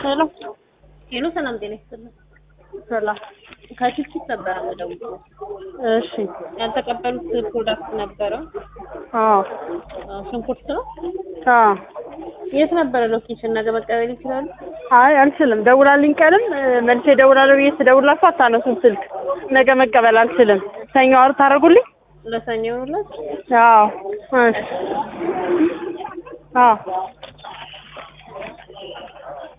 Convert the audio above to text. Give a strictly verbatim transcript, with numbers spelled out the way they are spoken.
ሄሎ ሄሎ ሰላም ጤና ይስጥልኝ። ሰላም ከቺፕ ነበር የምደውለው። እሺ ያልተቀበሉት ፕሮዳክት ነበረ። አዎ አዎ ሽንኩርት ነው። አዎ የት ነበረ ሎኬሽን? ነገ መቀበል ይችላሉ? አይ አልችልም። ደውላልኝ ቀንም መልሼ እደውላለሁ ብዬ ስደውልላችሁ አታነሱም ስልክ። ነገ መቀበል አልችልም። ሰኞ ዓርብ ታደርጉልኝ? ለሰኞ ይሁንልህ። አዎ እሺ አዎ